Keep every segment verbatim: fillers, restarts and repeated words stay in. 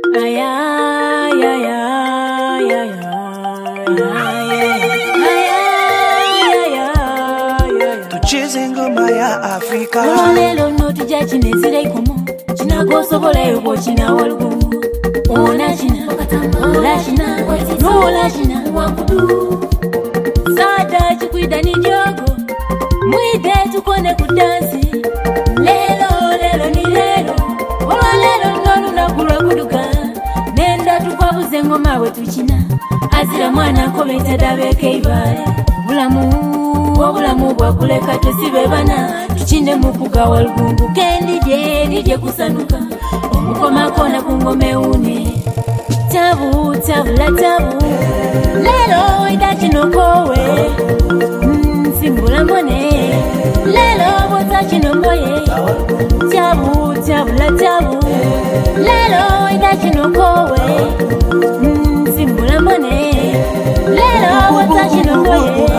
Aya, aya, aya, aya, aya. Tucheze ngoma ya Afrika. Lelo no tujja kinezira ikomo. Kinagosobola yuko kina walgungu. Ona kina, ola kina, nola kina wakudu. Sada chikwida ni jogo. Mwide tukone kudansi. Lelo, lelo ni lelo. Ola lelo nonu na kulwa kuduka. Nenda tukwabuze ngoma wetu china. Azira mwana kometa dabeke ibale. Bulamu, obulamu bwa kuleka tusibe bana. Tuchinde mukuga walgungu. Kendi je, nije kusanuka. Omukoma kona kungome une. Tabu, tabu la tabu. Lelo idachi nokowe. Mm, simbula mbone. Lelo botachi nomboye. Tabu, tabu la tabu. Lelo idachi nokowe. Mm, simbula mbone. Lelo botachi nomboye.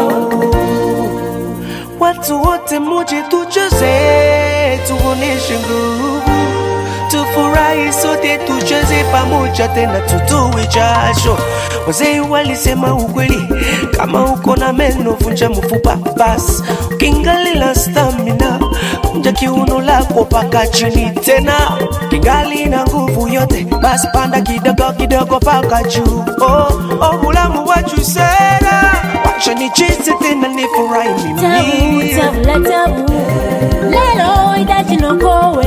Watu wote muje tucheze, tuoneshe nguvu. Tufurahi sote tucheze pamoja tena tutoe jasho. Wazee walisema ukweli, kama uko na meno vunja mfupa basi. Kingali la stamina, kunja kiuno lako paka chini tena. Kingali na nguvu yote, basi panda kidogo kidogo paka juu. Oh, oh bulamu wachu sena, wacha nicheze tena nifurahi mimi. Tabu, tabu la tabu. Lelo idachi nokowe.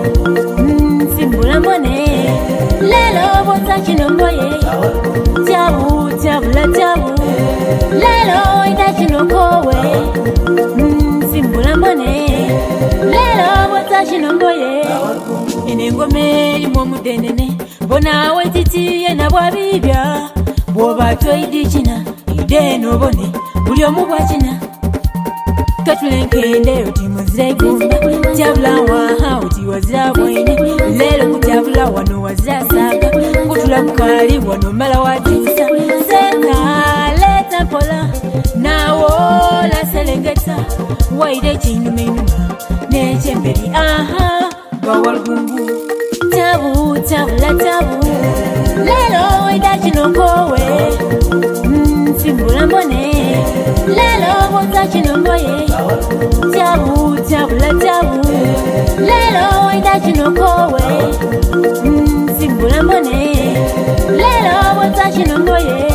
Simbula mbone. Lelo botachi nomboye. Tabu, tabu la tabu. Lelo idachi nokowe. Mm, simbula mbone. Lelo botachi nomboye. Enengome limo mudenene. Bona wetitiye na bwabibya. Bwoba toidi china. Ide no bone. Buli omu bwa china. Katulenkende uti muzire gumba. Tabula waha uti wazira bwene. Lelo kutabula wano wazira saga. Kutula mkali wano mala watisa. Seka leta pola. Na wola selengeta. Waide chinu menuma. Neche mbeli aha. Bawal gungu. Tabu, tabu la tabu. Lelo idachi nokowe. Mm, simbula mbone. Lelo botachi nomboye. Tabu, tabu la tabu. Lelo idachi nokowe. Mm, simbula mbone. Lelo botachi nomboye.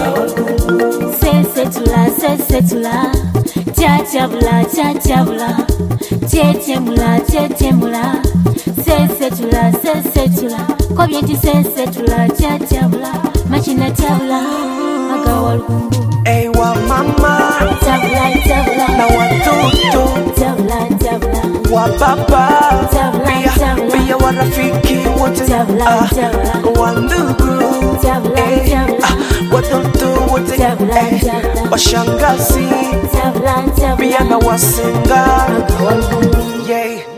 Sese tula, sese tula. Chatabula, chatabula. Tetemula, tetemula. Sese tula, sese tula. Kwa bienti sese tula, chatabula. Machina tabula, magawal gungu. Ewa mama, Tabula, tabula. na watoto Tabula, tabula. wa baba, Tabula, pia, tabula. pia warafiki wote, Tabula, ah, tabula. wandugu, Tabula, eh, tabula. ah, watoto wote, Tabula, eh, tabula. washangazi, Tabula, tabula. pia na wasenga, Magawal gungu. yeah.